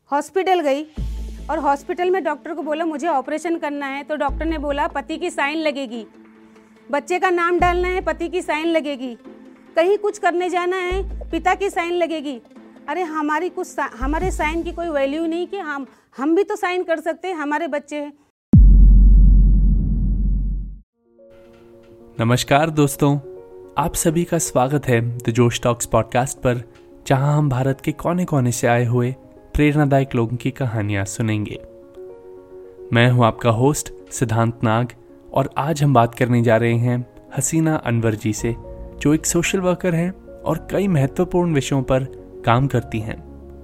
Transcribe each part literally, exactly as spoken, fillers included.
Hospital गई और hospital में डॉक्टर को बोला मुझे ऑपरेशन करना है, तो डॉक्टर ने बोला पति की साइन लगेगी, बच्चे का नाम डालना है पति की साइन लगेगी, कहीं कुछ करने जाना है पिता की साइन लगेगी। अरे हमारी कुछ हमारे साइन की कोई वैल्यू नहीं कि हम हम भी तो साइन कर सकते हैं, हमारे बच्चे हैं। नमस्कार दोस्तों, आप सभी का स्वागत है द जोश टॉक्स पॉडकास्ट पर, जहां हम भारत के कोने कोने से आए हुए प्रेरणादायक लोगों की कहानियां सुनेंगे। मैं हूं आपका होस्ट सिद्धांत नाग और आज हम बात करने जा रहे हैं हसीना अनवर जी से, जो एक सोशल वर्कर हैं और कई महत्वपूर्ण विषयों पर काम करती हैं।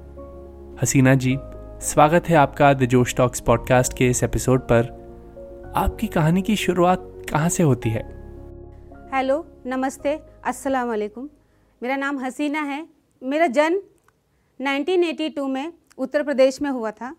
हसीना जी, स्वागत है आपका द जोश टॉक्स पॉडकास्ट के इस एपिसोड पर। आपकी कहानी की शुरुआत कहाँ से होती है? हेलो, नमस्ते, अस्सलाम वालेकुम। मेरा नाम हसीना है। मेरा जन्म नाइनटीन एटी टू में उत्तर प्रदेश में हुआ था।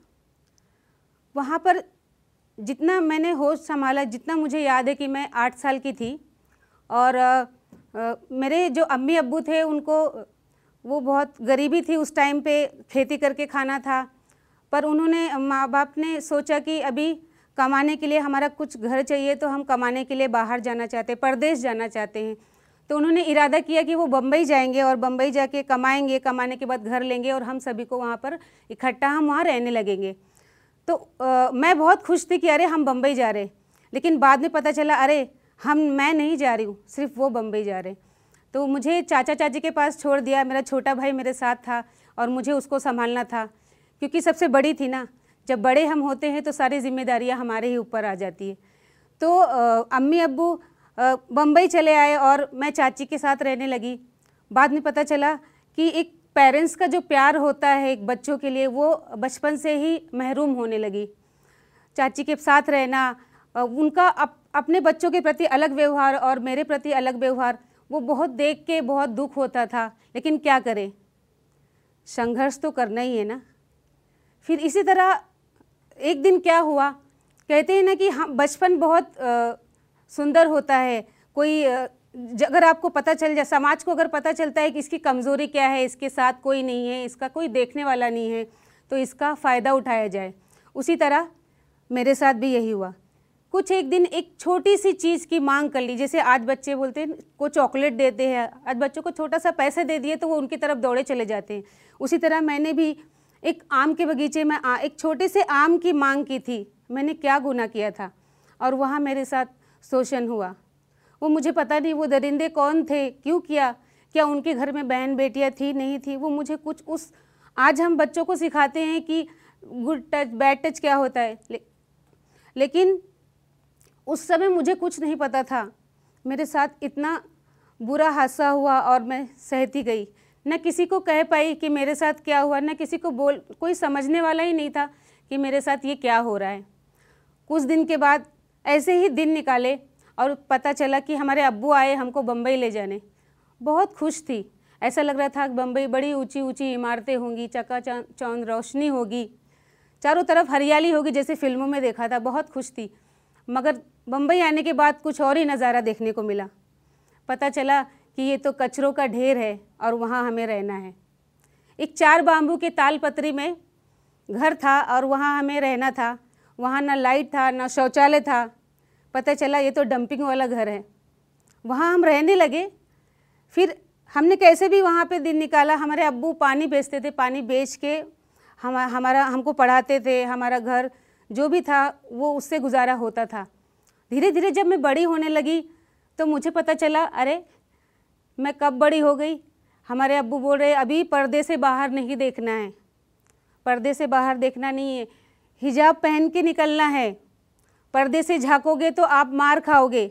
वहाँ पर जितना मैंने होश संभाला, जितना मुझे याद है कि मैं आठ साल की थी और आ, आ, मेरे जो अम्मी अब्बू थे उनको वो बहुत गरीबी थी उस टाइम पे, खेती करके खाना था। पर उन्होंने माँ बाप ने सोचा कि अभी कमाने के लिए हमारा कुछ घर चाहिए, तो हम कमाने के लिए बाहर जाना चाहते हैं, परदेश जाना चाहते हैं। तो उन्होंने इरादा किया कि वो बम्बई जाएंगे और बम्बई जाके कमाएंगे, कमाने के बाद घर लेंगे और हम सभी को वहाँ पर इकट्ठा हम वहाँ रहने लगेंगे। तो आ, मैं बहुत खुश थी कि अरे हम बम्बई जा रहे, लेकिन बाद में पता चला अरे हम मैं नहीं जा रही हूँ, सिर्फ वो बम्बई जा रहे। तो मुझे चाचा चाची के पास छोड़ दिया। मेरा छोटा भाई मेरे साथ था और मुझे उसको संभालना था, क्योंकि सबसे बड़ी थी ना। जब बड़े हम होते हैं तो सारी जिम्मेदारियां हमारे ही ऊपर आ जाती है। तो आ, अम्मी अब्बू बम्बई चले आए और मैं चाची के साथ रहने लगी। बाद में पता चला कि एक पेरेंट्स का जो प्यार होता है एक बच्चों के लिए, वो बचपन से ही महरूम होने लगी। चाची के साथ रहना, उनका अप, अपने बच्चों के प्रति अलग व्यवहार और मेरे प्रति अलग व्यवहार, वो बहुत देख के बहुत दुख होता था। लेकिन क्या करें, संघर्ष तो करना ही है ना। फिर इसी तरह एक दिन क्या हुआ, कहते हैं ना कि हम बचपन बहुत आ, सुंदर होता है। कोई आ, अगर आपको पता चल जाए, समाज को अगर पता चलता है कि इसकी कमज़ोरी क्या है, इसके साथ कोई नहीं है, इसका कोई देखने वाला नहीं है, तो इसका फ़ायदा उठाया जाए। उसी तरह मेरे साथ भी यही हुआ। कुछ एक दिन एक छोटी सी चीज़ की मांग कर ली। जैसे आज बच्चे बोलते हैं को चॉकलेट देते हैं, आज बच्चों को छोटा सा पैसे दे दिए तो वो उनकी तरफ दौड़े चले जाते हैं। उसी तरह मैंने भी एक आम के बगीचे में आ, एक छोटे से आम की मांग की थी। मैंने क्या गुनाह किया था, और वहाँ मेरे साथ शोषण हुआ। वो मुझे पता नहीं वो दरिंदे कौन थे, क्यों किया, क्या उनके घर में बहन बेटियाँ थी नहीं थी, वो मुझे कुछ उस आज हम बच्चों को सिखाते हैं कि गुड टच बैड टच क्या होता है, ले, लेकिन उस समय मुझे कुछ नहीं पता था। मेरे साथ इतना बुरा हादसा हुआ और मैं सहती गई। न किसी को कह पाई कि मेरे साथ क्या हुआ, न किसी को बोल, कोई समझने वाला ही नहीं था कि मेरे साथ ये क्या हो रहा है। कुछ दिन के बाद ऐसे ही दिन निकाले और पता चला कि हमारे अब्बू आए हमको बम्बई ले जाने। बहुत खुश थी, ऐसा लग रहा था कि बम्बई बड़ी ऊंची ऊंची इमारतें होंगी, चकाचौंध रोशनी होगी, चारों तरफ हरियाली होगी, जैसे फिल्मों में देखा था। बहुत खुश थी। मगर बम्बई आने के बाद कुछ और ही नज़ारा देखने को मिला। पता चला कि ये तो कचरों का ढेर है और वहाँ हमें रहना है। एक चार बाम्बू के ताल पत्री में घर था और वहाँ हमें रहना था। वहाँ ना लाइट था, ना शौचालय था। पता चला ये तो डंपिंग वाला घर है। वहाँ हम रहने लगे। फिर हमने कैसे भी वहाँ पे दिन निकाला। हमारे अब्बू पानी बेचते थे, पानी बेच के हम हमारा हमको पढ़ाते थे। हमारा घर जो भी था वो उससे गुजारा होता था। धीरे धीरे जब मैं बड़ी होने लगी तो मुझे पता चला अरे मैं कब बड़ी हो गई। हमारे अब्बू बोल रहे अभी पर्दे से बाहर नहीं देखना है, पर्दे से बाहर देखना नहीं है, हिजाब पहन के निकलना है, पर्दे से झाँकोगे तो आप मार खाओगे।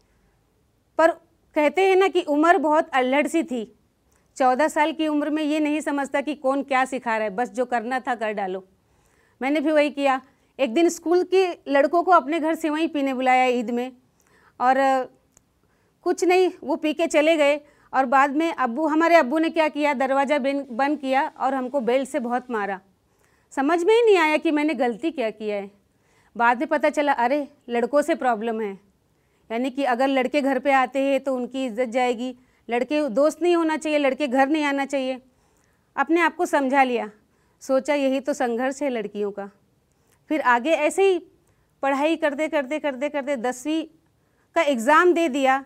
पर कहते हैं ना कि उम्र बहुत अल्हड़ सी थी। चौदह साल की उम्र में ये नहीं समझता कि कौन क्या सिखा रहा है, बस जो करना था कर डालो। मैंने भी वही किया। एक दिन स्कूल के लड़कों को अपने घर सेवई पीने बुलाया ईद में, और कुछ नहीं, वो पी के चले गए। और बाद में अब्बू हमारे अब्बू ने क्या किया, दरवाज़ा बंद किया और हमको बेल्ट से बहुत मारा। समझ में ही नहीं आया कि मैंने गलती क्या किया है। बाद में पता चला अरे लड़कों से प्रॉब्लम है, यानी कि अगर लड़के घर पे आते हैं तो उनकी इज्जत जाएगी, लड़के दोस्त नहीं होना चाहिए, लड़के घर नहीं आना चाहिए। अपने आप को समझा लिया। सोचा यही तो संघर्ष है लड़कियों का। फिर आगे ऐसे ही पढ़ाई करते करते करते करते दसवीं का एग्ज़ाम दे दिया।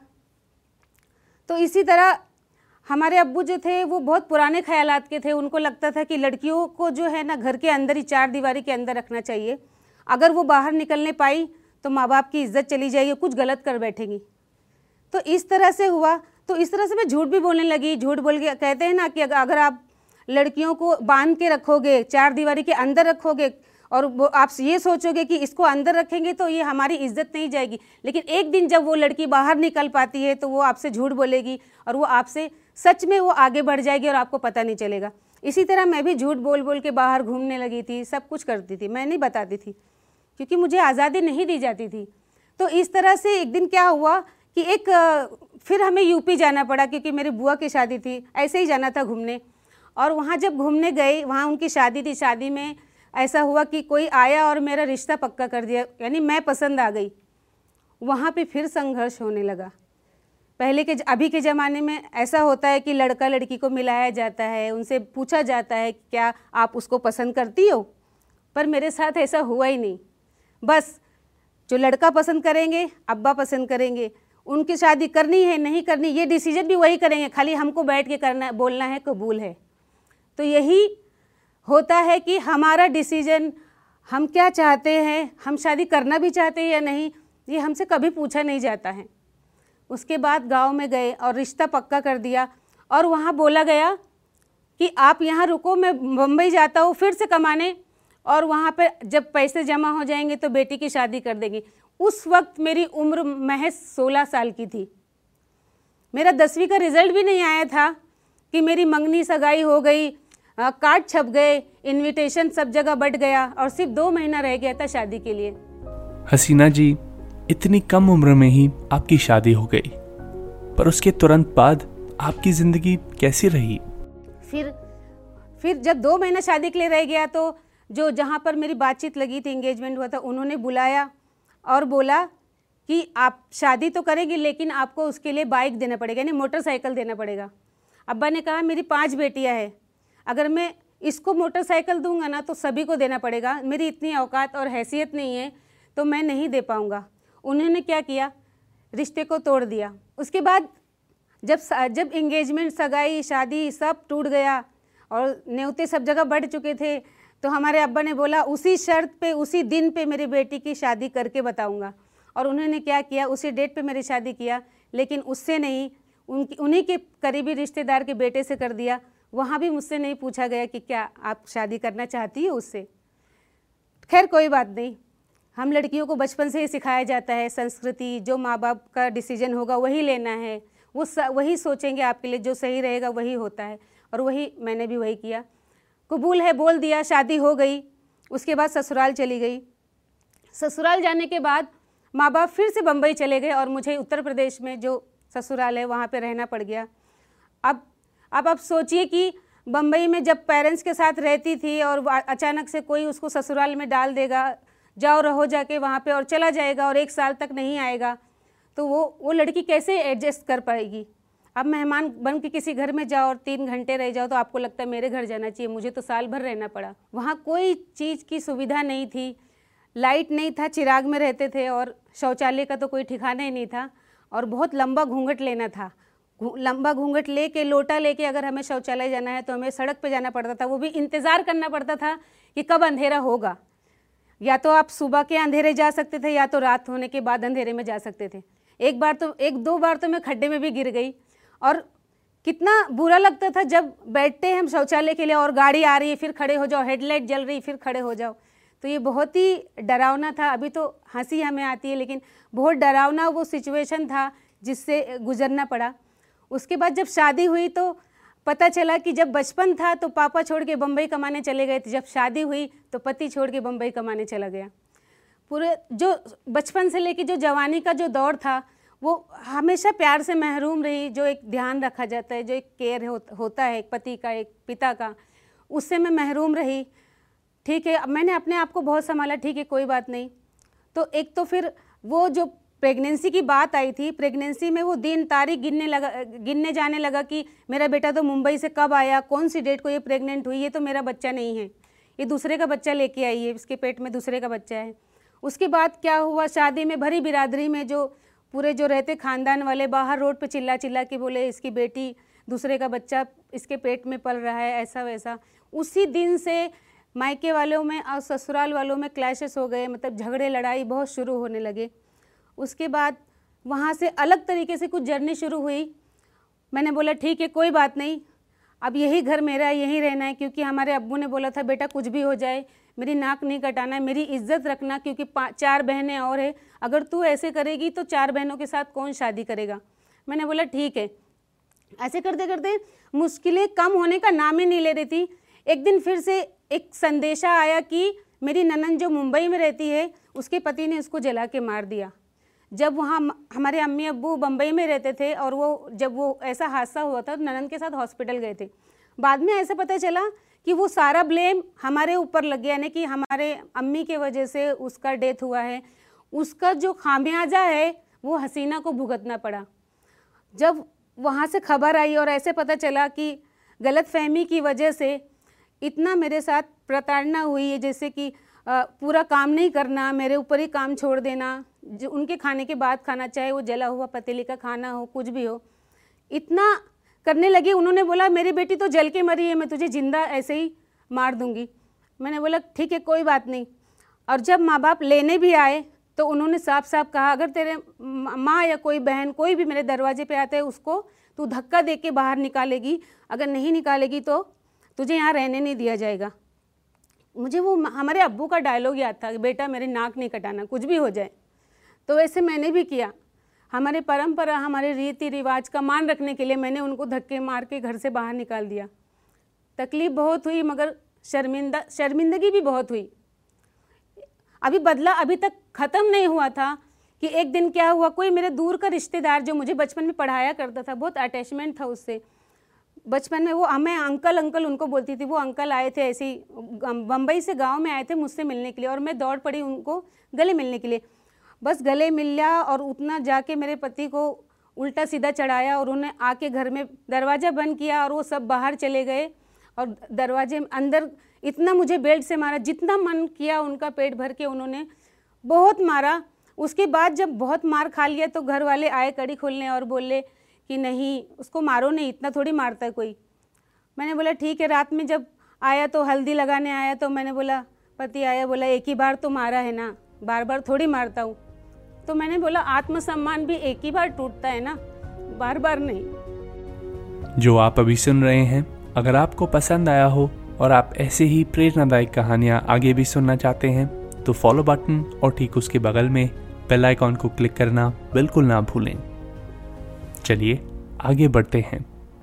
तो इसी तरह हमारे अब्बू जो थे वो बहुत पुराने ख्यालात के थे। उनको लगता था कि लड़कियों को जो है ना घर के अंदर ही चार दीवारी के अंदर रखना चाहिए, अगर वो बाहर निकलने पाई तो माँ बाप की इज्जत चली जाएगी, कुछ गलत कर बैठेंगी। तो इस तरह से हुआ। तो इस तरह से मैं झूठ भी बोलने लगी। झूठ बोल के कहते हैं ना कि अगर आप लड़कियों को बांध के रखोगे, चार दीवारी के अंदर रखोगे और वो आप ये सोचोगे कि इसको अंदर रखेंगे तो ये हमारी इज्जत नहीं जाएगी, लेकिन एक दिन जब वो लड़की बाहर निकल पाती है तो वो आपसे झूठ बोलेगी और वो आपसे सच में वो आगे बढ़ जाएगी और आपको पता नहीं चलेगा। इसी तरह मैं भी झूठ बोल बोल के बाहर घूमने लगी थी, सब कुछ करती थी। मैं नहीं बताती थी क्योंकि मुझे आज़ादी नहीं दी जाती थी। तो इस तरह से एक दिन क्या हुआ कि एक फिर हमें यूपी जाना पड़ा क्योंकि मेरी बुआ की शादी थी, ऐसे ही जाना था घूमने। और वहाँ जब घूमने गए, वहाँ उनकी शादी थी। शादी में ऐसा हुआ कि कोई आया और मेरा रिश्ता पक्का कर दिया, यानी मैं पसंद आ गई। वहाँ पे फिर संघर्ष होने लगा। पहले के अभी के ज़माने में ऐसा होता है कि लड़का लड़की को मिलाया जाता है, उनसे पूछा जाता है क्या आप उसको पसंद करती हो, पर मेरे साथ ऐसा हुआ ही नहीं। बस जो लड़का पसंद करेंगे, अब्बा पसंद करेंगे, उनकी शादी करनी है नहीं करनी ये डिसीजन भी वही करेंगे, खाली हमको बैठ के करना बोलना है कबूल है। तो यही होता है कि हमारा डिसीजन, हम क्या चाहते हैं, हम शादी करना भी चाहते हैं या नहीं, ये हमसे कभी पूछा नहीं जाता है। उसके बाद गांव में गए और रिश्ता पक्का कर दिया और वहाँ बोला गया कि आप यहाँ रुको, मैं मुंबई जाता हूँ फिर से कमाने और वहाँ पर जब पैसे जमा हो जाएंगे तो बेटी की शादी कर देंगी। उस वक्त मेरी उम्र महज सोलह साल की थी। मेरा दसवीं का रिज़ल्ट भी नहीं आया था कि मेरी मंगनी सगाई हो गई, कार्ड छप गए, इनविटेशन सब जगह बट गया और सिर्फ दो महीना रह गया था शादी के लिए। हसीना जी, इतनी कम उम्र में ही आपकी शादी हो गई, पर उसके तुरंत बाद आपकी ज़िंदगी कैसी रही? फिर फिर जब दो महीना शादी के लिए रह गया तो जो जहाँ पर मेरी बातचीत लगी थी, एंगेजमेंट हुआ था, उन्होंने बुलाया और बोला कि आप शादी तो करेंगे लेकिन आपको उसके लिए बाइक देना पड़ेगा, यानी मोटरसाइकिल देना पड़ेगा। अब्बा ने कहा मेरी पांच बेटियां हैं, अगर मैं इसको मोटरसाइकिल दूंगा ना तो सभी को देना पड़ेगा, मेरी इतनी औकात और हैसियत नहीं है तो मैं नहीं दे पाऊंगा। उन्होंने क्या किया, रिश्ते को तोड़ दिया। उसके बाद जब जब एंगेजमेंट, सगाई, शादी सब टूट गया और न्योते सब जगह बढ़ चुके थे तो हमारे अब्बा ने बोला उसी शर्त पे, उसी दिन पे मेरी बेटी की शादी करके बताऊंगा। और उन्होंने क्या किया, उसी डेट पे मेरी शादी किया, लेकिन उससे नहीं, उनकी उन्हीं के करीबी रिश्तेदार के बेटे से कर दिया। वहाँ भी मुझसे नहीं पूछा गया कि क्या आप शादी करना चाहती हो उससे। खैर कोई बात नहीं, हम लड़कियों को बचपन से ही सिखाया जाता है संस्कृति, जो माँ बाप का डिसीजन होगा वही लेना है, वो वही सोचेंगे आपके लिए, जो सही रहेगा वही होता है। और वही मैंने भी वही किया, कबूल है बोल दिया, शादी हो गई। उसके बाद ससुराल चली गई। ससुराल जाने के बाद माँ बाप फिर से बम्बई चले गए और मुझे उत्तर प्रदेश में जो ससुराल है वहाँ पे रहना पड़ गया। अब अब आप सोचिए कि बम्बई में जब पेरेंट्स के साथ रहती थी और अचानक से कोई उसको ससुराल में डाल देगा, जाओ रहो जाके वहाँ पे, और चला जाएगा और एक साल तक नहीं आएगा, तो वो वो लड़की कैसे एडजस्ट कर पाएगी। अब मेहमान बन के किसी घर में जाओ और तीन घंटे रह जाओ तो आपको लगता है मेरे घर जाना चाहिए, मुझे तो साल भर रहना पड़ा। वहाँ कोई चीज़ की सुविधा नहीं थी, लाइट नहीं था, चिराग में रहते थे और शौचालय का तो कोई ठिकाना ही नहीं था। और बहुत लंबा घूंघट लेना था, लंबा घूंघट ले के, लोटा लेके अगर हमें शौचालय जाना है तो हमें सड़क पे जाना पड़ता था। वो भी इंतज़ार करना पड़ता था कि कब अंधेरा होगा। या तो आप सुबह के अंधेरे जा सकते थे या तो रात होने के बाद अंधेरे में जा सकते थे। एक बार तो एक दो बार तो मैं खड्डे में भी गिर गई और कितना बुरा लगता था जब बैठते हैं हम शौचालय के लिए और गाड़ी आ रही है, फिर खड़े हो जाओ, हेडलाइट जल रही, फिर खड़े हो जाओ। तो ये बहुत ही डरावना था। अभी तो हंसी हमें आती है, लेकिन बहुत डरावना वो सिचुएशन था जिससे गुजरना पड़ा। उसके बाद जब शादी हुई तो पता चला कि जब बचपन था तो पापा छोड़ के बम्बई कमाने चले गए थे, जब शादी हुई तो पति छोड़ के बम्बई कमाने चला गया। पूरे जो बचपन से लेके जो जवानी का जो दौर था वो हमेशा प्यार से महरूम रही। जो एक ध्यान रखा जाता है, जो एक केयर हो, होता है एक पति का, एक पिता का, उससे मैं महरूम रही। ठीक है, मैंने अपने आप को बहुत संभाला, ठीक है कोई बात नहीं। तो एक तो फिर वो जो प्रेगनेंसी की बात आई थी, प्रेगनेंसी में वो दिन तारीख गिनने लगा गिनने जाने लगा कि मेरा बेटा तो मुंबई से कब आया, कौन सी डेट को ये प्रेग्नेंट हुई, ये तो मेरा बच्चा नहीं है। ये दूसरे का बच्चा लेके आई है, इसके पेट में दूसरे का बच्चा है। उसके बाद क्या हुआ, शादी में भरी बिरादरी में जो पूरे जो रहते खानदान वाले बाहर रोड पे चिल्ला चिल्ला के बोले इसकी बेटी दूसरे का बच्चा इसके पेट में पल रहा है, ऐसा वैसा। उसी दिन से मायके वालों में और ससुराल वालों में क्लैशेस हो गए, मतलब झगड़े लड़ाई बहुत शुरू होने लगे। उसके बाद वहाँ से अलग तरीके से कुछ जर्नी शुरू हुई। मैंने बोला ठीक है कोई बात नहीं, अब यही घर मेरा है, यहीं रहना है, क्योंकि हमारे अब्बू ने बोला था बेटा कुछ भी हो जाए मेरी नाक नहीं कटाना है, मेरी इज्जत रखना, क्योंकि चार बहनें और है, अगर तू ऐसे करेगी तो चार बहनों के साथ कौन शादी करेगा। मैंने बोला ठीक है। ऐसे करते करते मुश्किलें कम होने का नाम ही नहीं ले रही थी। एक दिन फिर से एक संदेशा आया कि मेरी ननंद जो मुंबई में रहती है उसके पति ने उसको जला के मार दिया। जब वहाँ हमारे अम्मी अब्बू बम्बई में रहते थे और वो जब वो ऐसा हादसा हुआ था ननंद के साथ हॉस्पिटल गए थे। बाद में ऐसा पता चला कि वो सारा ब्लेम हमारे ऊपर लग गया, यानी कि हमारे अम्मी के वजह से उसका डेथ हुआ है। उसका जो खामियाजा है वो हसीना को भुगतना पड़ा। जब वहाँ से खबर आई और ऐसे पता चला कि गलतफहमी की वजह से इतना मेरे साथ प्रताड़ना हुई है, जैसे कि पूरा काम नहीं करना, मेरे ऊपर ही काम छोड़ देना, जो उनके खाने के बाद खाना, चाहे वो जला हुआ पतीले का खाना हो, कुछ भी हो, इतना करने लगी। उन्होंने बोला मेरी बेटी तो जल के मरी है, मैं तुझे जिंदा ऐसे ही मार दूंगी। मैंने बोला ठीक है कोई बात नहीं। और जब माँ बाप लेने भी आए तो उन्होंने साफ साफ कहा अगर तेरे माँ या कोई बहन कोई भी मेरे दरवाजे पे आता है उसको तू धक्का दे के बाहर निकालेगी, अगर नहीं निकालेगी तो तुझे यहाँ रहने नहीं दिया जाएगा। मुझे वो हमारे अब्बू का डायलॉग याद था कि बेटा मेरी नाक नहीं कटाना कुछ भी हो जाए। तो वैसे मैंने भी किया। हमारे परंपरा हमारे रीति रिवाज का मान रखने के लिए मैंने उनको धक्के मार के घर से बाहर निकाल दिया। तकलीफ़ बहुत हुई मगर शर्मिंदा शर्मिंदगी भी बहुत हुई। अभी बदला अभी तक ख़त्म नहीं हुआ था कि एक दिन क्या हुआ, कोई मेरे दूर का रिश्तेदार जो मुझे बचपन में पढ़ाया करता था, बहुत अटैचमेंट था उससे बचपन में, वो हमें अंकल अंकल उनको बोलती थी। वो अंकल आए थे ऐसे ही बम्बई से गांव में आए थे मुझसे मिलने के लिए और मैं दौड़ पड़ी उनको गले मिलने के लिए। बस गले मिल लिया और उतना जाके मेरे पति को उल्टा सीधा चढ़ाया और उन्हें आके घर में दरवाज़ा बंद किया और वो सब बाहर चले गए और दरवाजे अंदर इतना मुझे बेल्ट से मारा, जितना मन किया उनका पेट भर के उन्होंने बहुत मारा। उसके बाद जब बहुत मार खा लिया तो घर वाले आए कड़ी खोलने और बोले कि नहीं उसको मारो नहीं, इतना थोड़ी मारता है कोई। मैंने बोला ठीक है। रात में जब आया तो हल्दी लगाने आया तो मैंने बोला, पति आया बोला एक ही बार तो मारा है ना, बार बार थोड़ी मारता हूँ। तो मैंने बोला आत्मसम्मान भी एक ही बार टूटता है ना, बार बार नहीं। जो आप अभी सुन रहे हैं, अगर आपको पसंद आया हो और आप ऐसे ही प्रेरणादायक कहानियाँ आगे भी सुनना चाहते हैं तो फॉलो बटन और ठीक उसके बगल में बेल आइकॉन को क्लिक करना बिल्कुल ना भूलें। चलिए आगे बढ़ते हैं।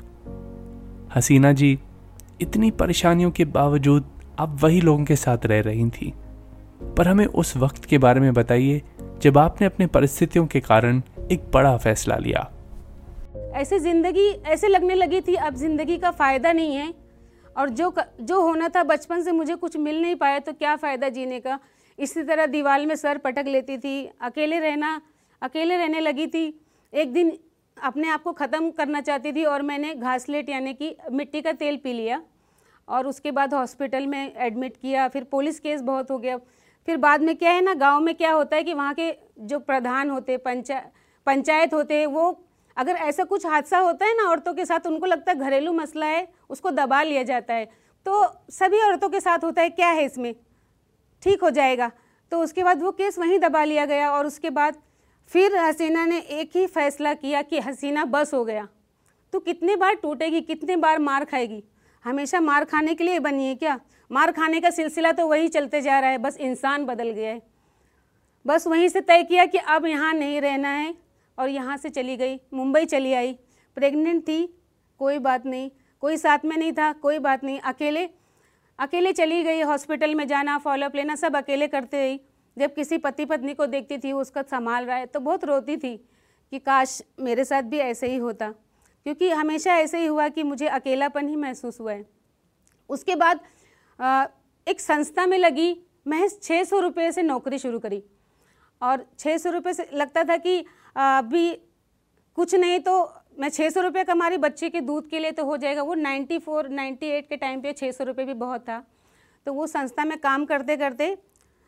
हसीना जी, इतनी परेशानियों के बावजूद आप वही लोगों के साथ रह रही थी, पर हमें उस वक्त के बारे में बताइए जब आपने अपने परिस्थितियों के कारण एक बड़ा फैसला लिया। ऐसे जिंदगी ऐसे लगने लगी थी अब जिंदगी का फ़ायदा नहीं है और जो जो होना था बचपन से मुझे कुछ मिल नहीं पाया तो क्या फ़ायदा जीने का। इसी तरह दीवार में सर पटक लेती थी, अकेले रहना अकेले रहने लगी थी। एक दिन अपने आप को ख़त्म करना चाहती थी और मैंने घासलेट यानी कि मिट्टी का तेल पी लिया और उसके बाद हॉस्पिटल में एडमिट किया। फिर पुलिस केस बहुत हो गया। फिर बाद में क्या है ना, गांव में क्या होता है कि वहाँ के जो प्रधान होते पंचा पंचायत होते हैं, वो अगर ऐसा कुछ हादसा होता है ना औरतों के साथ, उनको लगता है घरेलू मसला है, उसको दबा लिया जाता है। तो सभी औरतों के साथ होता है, क्या है इसमें, ठीक हो जाएगा। तो उसके बाद वो केस वहीं दबा लिया गया और उसके बाद फिर हसीना ने एक ही फैसला किया कि हसीना बस हो गया, तो कितने बार टूटेगी, कितने बार मार खाएगी, हमेशा मार खाने के लिए बनी है क्या। मार खाने का सिलसिला तो वही चलते जा रहा है, बस इंसान बदल गया है। बस वहीं से तय किया कि अब यहाँ नहीं रहना है और यहाँ से चली गई, मुंबई चली आई। प्रेग्नेंट थी, कोई बात नहीं, कोई साथ में नहीं था, कोई बात नहीं, अकेले अकेले चली गई। हॉस्पिटल में जाना, फॉलोअप लेना सब अकेले करते रही। जब किसी पति पत्नी को देखती थी उसका संभाल रहा है तो बहुत रोती थी कि काश मेरे साथ भी ऐसे ही होता, क्योंकि हमेशा ऐसे ही हुआ कि मुझे अकेलापन ही महसूस हुआ है। उसके बाद आ, एक संस्था में लगी, महज छः सौ रुपये से नौकरी शुरू करी और छः सौ रुपये से लगता था कि अभी कुछ नहीं तो मैं छः सौ रुपये कमा रही, बच्चे के दूध के लिए तो हो जाएगा। वो नाइन्टी फोर नाइन्टी एट के टाइम पे छः सौ रुपये भी बहुत था। तो वो संस्था में काम करते करते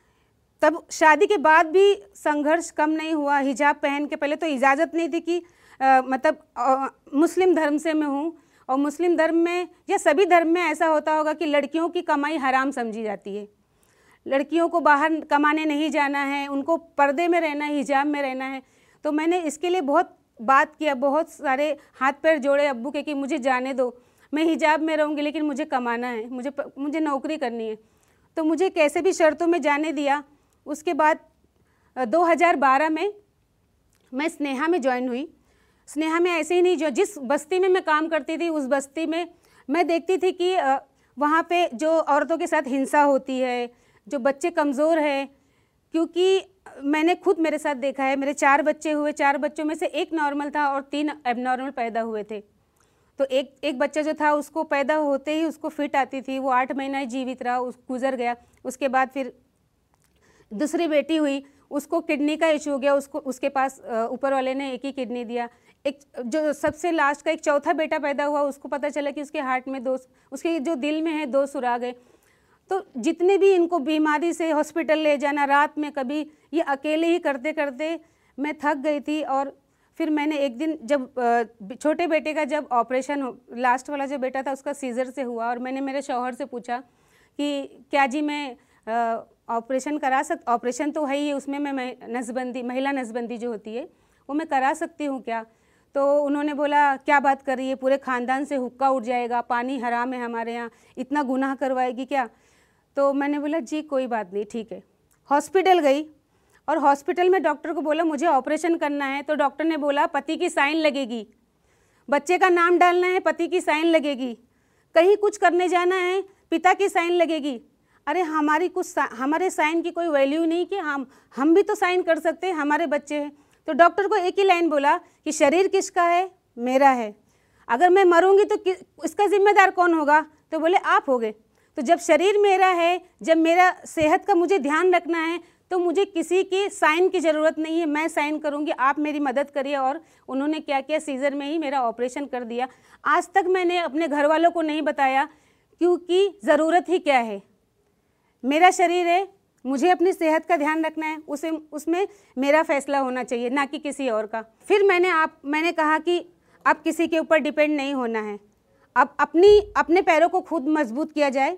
तब शादी के बाद भी संघर्ष कम नहीं हुआ। हिजाब पहन के, पहले तो इजाज़त नहीं थी कि आ, मतलब आ, मुस्लिम धर्म से मैं हूँ, और मुस्लिम धर्म में या सभी धर्म में ऐसा होता होगा कि लड़कियों की कमाई हराम समझी जाती है, लड़कियों को बाहर कमाने नहीं जाना है, उनको पर्दे में रहना है, हिजाब में रहना है। तो मैंने इसके लिए बहुत बात किया, बहुत सारे हाथ पैर जोड़े अब्बू के कि मुझे जाने दो, मैं हिजाब में रहूँगी लेकिन मुझे कमाना है, मुझे मुझे नौकरी करनी है। तो मुझे कैसे भी शर्तों में जाने दिया। उसके बाद दो हज़ार बारह में मैं स्नेहा में ज्वाइन हुई। स्नेहा में ऐसे ही नहीं, जो जिस बस्ती में मैं काम करती थी उस बस्ती में मैं देखती थी कि वहाँ पे जो औरतों के साथ हिंसा होती है, जो बच्चे कमज़ोर हैं, क्योंकि मैंने खुद मेरे साथ देखा है। मेरे चार बच्चे हुए, चार बच्चों में से एक नॉर्मल था और तीन एबनॉर्मल पैदा हुए थे। तो एक एक बच्चा जो था उसको पैदा होते ही उसको फिट आती थी, वो आठ महीना ही जीवित रहा, उस गुजर गया। उसके बाद फिर दूसरी बेटी हुई, उसको किडनी का इशू हो गया, उसको उसके पास ऊपर वाले ने एक ही किडनी दिया। एक जो सबसे लास्ट का एक चौथा बेटा पैदा हुआ, उसको पता चला कि उसके हार्ट में दो, उसके जो दिल में है दो सुराग है। तो जितने भी इनको बीमारी से हॉस्पिटल ले जाना, रात में कभी ये अकेले ही करते करते मैं थक गई थी। और फिर मैंने एक दिन जब छोटे बेटे का जब ऑपरेशन, लास्ट वाला जो बेटा था उसका सीजर से हुआ, और मैंने मेरे शौहर से पूछा कि क्या जी मैं ऑपरेशन करा सक ऑपरेशन तो है ही, उसमें मैं नसबंदी, महिला नसबंदी जो होती है वो मैं करा सकती हूँ क्या? तो उन्होंने बोला क्या बात कर रही है, पूरे ख़ानदान से हुक्का उठ जाएगा, पानी हराम है हमारे यहाँ, इतना गुनाह करवाएगी क्या? तो मैंने बोला जी कोई बात नहीं, ठीक है। हॉस्पिटल गई और हॉस्पिटल में डॉक्टर को बोला मुझे ऑपरेशन करना है। तो डॉक्टर ने बोला पति की साइन लगेगी, बच्चे का नाम डालना है, पति की साइन लगेगी, कहीं कुछ करने जाना है, पिता की साइन लगेगी। अरे हमारी कुछ हमारे साइन की कोई वैल्यू नहीं कि हम हम भी तो साइन कर सकते हैं, हमारे बच्चे हैं। तो डॉक्टर को एक ही लाइन बोला कि शरीर किसका है? मेरा है। अगर मैं मरूंगी तो इसका जिम्मेदार कौन होगा? तो बोले आप होगे। तो जब शरीर मेरा है, जब मेरा सेहत का मुझे ध्यान रखना है, तो मुझे किसी की साइन की ज़रूरत नहीं है, मैं साइन करूंगी, आप मेरी मदद करिए। और उन्होंने क्या किया, सीजर में ही मेरा ऑपरेशन कर दिया। आज तक मैंने अपने घर वालों को नहीं बताया, क्योंकि ज़रूरत ही क्या है, मेरा शरीर है, मुझे अपनी सेहत का ध्यान रखना है, उसे उसमें मेरा फैसला होना चाहिए, ना कि किसी और का। फिर मैंने आप मैंने कहा कि अब किसी के ऊपर डिपेंड नहीं होना है, अब अपनी अपने पैरों को खुद मजबूत किया जाए।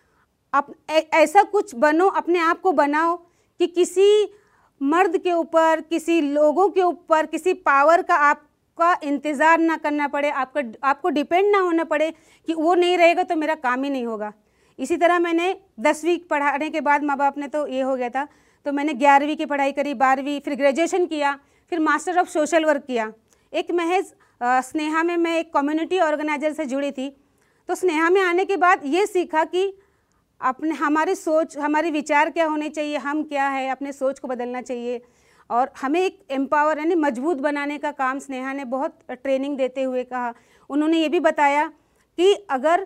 अब ऐसा कुछ बनो, अपने आप को बनाओ कि किसी मर्द के ऊपर, किसी लोगों के ऊपर, किसी पावर का आपका इंतज़ार ना करना पड़े, आपका आपको डिपेंड ना होना पड़े कि वो नहीं रहेगा तो मेरा काम ही नहीं होगा। इसी तरह मैंने दसवीं पढ़ाने के बाद, माँ बाप ने तो ये हो गया था, तो मैंने ग्यारहवीं की पढ़ाई करी, बारहवीं, फिर ग्रेजुएशन किया, फिर मास्टर ऑफ सोशल वर्क किया। एक महज स्नेहा में मैं एक कम्युनिटी ऑर्गेनाइजर से जुड़ी थी। तो स्नेहा में आने के बाद ये सीखा कि अपने हमारी सोच, हमारे विचार क्या होने चाहिए, हम क्या है, अपने सोच को बदलना चाहिए, और हमें एक एम्पावर यानी मजबूत बनाने का काम स्नेहा ने बहुत ट्रेनिंग देते हुए कहा। उन्होंने ये भी बताया कि अगर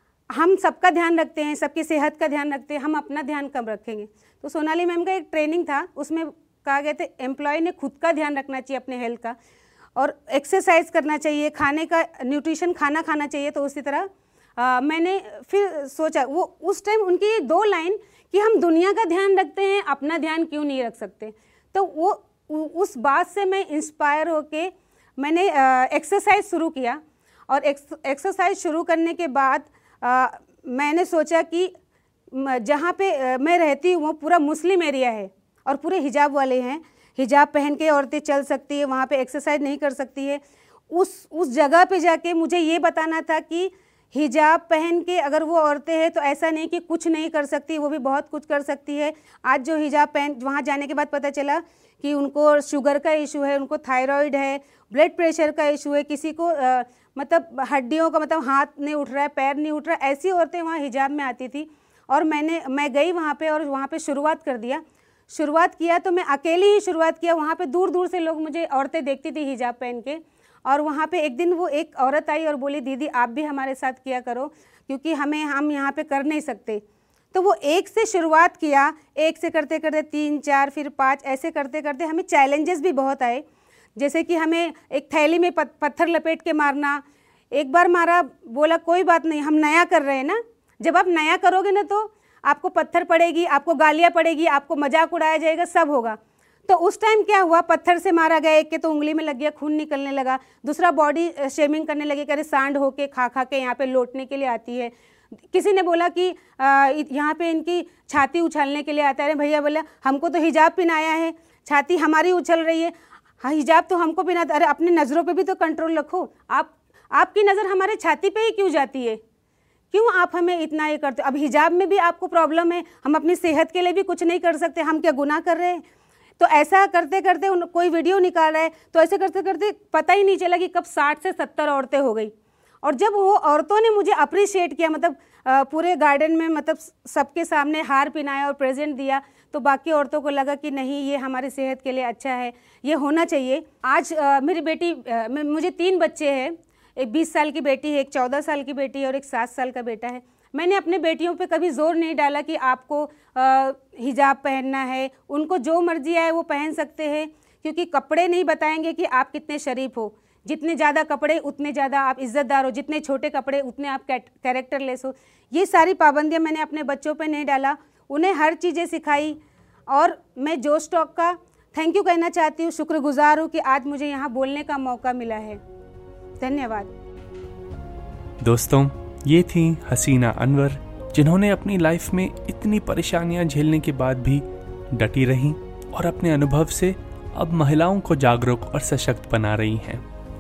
हम सबका ध्यान रखते हैं, सबकी सेहत का ध्यान रखते हैं, हम अपना ध्यान कब रखेंगे। तो सोनाली मैम का एक ट्रेनिंग था, उसमें कहा गया था एम्प्लॉय ने खुद का ध्यान रखना चाहिए, अपने हेल्थ का, और एक्सरसाइज करना चाहिए, खाने का न्यूट्रिशन खाना खाना चाहिए। तो उसी तरह आ, मैंने फिर सोचा, वो उस टाइम उनकी ये दो लाइन कि हम दुनिया का ध्यान रखते हैं, अपना ध्यान क्यों नहीं रख सकते। तो वो उस बात से मैं इंस्पायर होके मैंने एक्सरसाइज शुरू किया, और एक्सरसाइज शुरू करने के बाद आ, मैंने सोचा कि जहाँ पे मैं रहती हूँ वो पूरा मुस्लिम एरिया है और पूरे हिजाब वाले हैं, हिजाब पहन के औरतें चल सकती है, वहाँ पे एक्सरसाइज नहीं कर सकती है। उस उस जगह पे जाके मुझे ये बताना था कि हिजाब पहन के अगर वो औरतें हैं तो ऐसा नहीं कि कुछ नहीं कर सकती, वो भी बहुत कुछ कर सकती है। आज जो हिजाब पहन, वहाँ जाने के बाद पता चला कि उनको शुगर का इशू है, उनको थायराइड है, ब्लड प्रेशर का इशू है, किसी को आ, मतलब हड्डियों का, मतलब हाथ नहीं उठ रहा है, पैर नहीं उठ रहा है, ऐसी औरतें वहाँ हिजाब में आती थी। और मैंने मैं गई वहाँ पे और वहाँ पे शुरुआत कर दिया शुरुआत किया तो मैं अकेली ही शुरुआत किया। वहाँ पे दूर दूर से लोग मुझे, औरतें देखती थी हिजाब पहन के। और वहाँ पे एक दिन वो एक औरत आई और बोली दीदी आप भी हमारे साथ किया करो, क्योंकि हमें हम यहाँ पे कर नहीं सकते। तो वो एक से शुरुआत किया, एक से करते करते तीन चार फिर पाँच, ऐसे करते करते हमें चैलेंजेस भी बहुत आए। जैसे कि हमें एक थैली में पत्थर लपेट के मारना, एक बार मारा, बोला कोई बात नहीं हम नया कर रहे हैं ना, जब आप नया करोगे ना तो आपको पत्थर पड़ेगी, आपको गालियाँ पड़ेगी, आपको मजाक उड़ाया जाएगा, सब होगा। तो उस टाइम क्या हुआ, पत्थर से मारा गया, एक के तो उंगली में लग गया, खून निकलने लगा, दूसरा बॉडी शेमिंग करने लगे, कह रहे सांड होके खा खा के यहाँ पे लौटने के लिए आती है। किसी ने बोला कि यहाँ पे इनकी छाती उछालने के लिए आता है। भैया बोला हमको तो हिजाब पहनाया है, छाती हमारी उछल रही है, हाँ हिजाब तो हमको पहनाता। अरे अपनी नज़रों पे भी तो कंट्रोल रखो, आप आपकी नज़र हमारे छाती पे ही क्यों जाती है, क्यों आप हमें इतना ये करते हो। अब हिजाब में भी आपको प्रॉब्लम है, हम अपनी सेहत के लिए भी कुछ नहीं कर सकते, हम क्या गुनाह कर रहे हैं। तो ऐसा करते करते उन कोई वीडियो निकाल रहा है, तो ऐसे करते करते पता ही नहीं चला कि कब साठ से सत्तर औरतें हो गई। और जब वो औरतों ने मुझे अप्रिशिएट किया, मतलब पूरे गार्डन में, मतलब सबके सामने हार पहनाया और प्रेजेंट दिया, तो बाकी औरतों को लगा कि नहीं ये हमारी सेहत के लिए अच्छा है, ये होना चाहिए। आज आ, मेरी बेटी आ, मुझे तीन बच्चे हैं, एक बीस साल की बेटी है, एक चौदह साल की बेटी है और एक सात साल का बेटा है। मैंने अपने बेटियों पे कभी ज़ोर नहीं डाला कि आपको आ, हिजाब पहनना है, उनको जो मर्जी आए वो पहन सकते हैं, क्योंकि कपड़े नहीं बताएंगे कि आप कितने शरीफ हो। जितने ज़्यादा कपड़े उतने ज़्यादा आप इज़्ज़तदार हो, जितने छोटे कपड़े उतने आप कैरेक्टरलेस हो। ये सारी पाबंदियाँ मैंने अपने बच्चों पे नहीं डाला, उन्हें हर चीज़ें सिखाई। और मैं जोश टॉक का थैंक यू कहना चाहती हूँ, शुक्रगुजार हूँ कि आज मुझे यहाँ बोलने का मौका मिला है। धन्यवाद। दोस्तों, ये थी हसीना अनवर, जिन्होंने अपनी लाइफ में इतनी परेशानियां झेलने के बाद भी डटी रहीं और अपने अनुभव से अब महिलाओं को जागरूक और सशक्त बना रही हैं।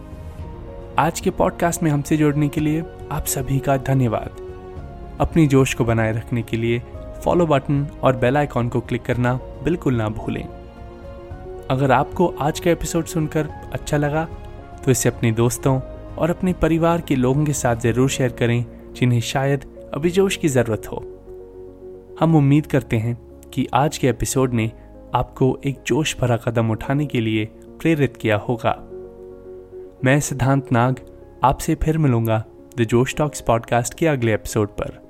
आज के पॉडकास्ट में हमसे जुड़ने के लिए आप सभी का धन्यवाद। अपनी जोश को बनाए रखने के लिए फॉलो बटन और बेल आइकॉन को क्लिक करना बिल्कुल ना भूलें। अगर आपको आज का एपिसोड सुनकर अच्छा लगा तो इसे अपने दोस्तों और अपने परिवार के लोगों के साथ ज़रूर शेयर करें, जिन्हें शायद अभी जोश की ज़रूरत हो। हम उम्मीद करते हैं कि आज के एपिसोड ने आपको एक जोश भरा कदम उठाने के लिए प्रेरित किया होगा। मैं सिद्धांत नाग आपसे फिर मिलूंगा द जोश टॉक्स पॉडकास्ट के अगले एपिसोड पर।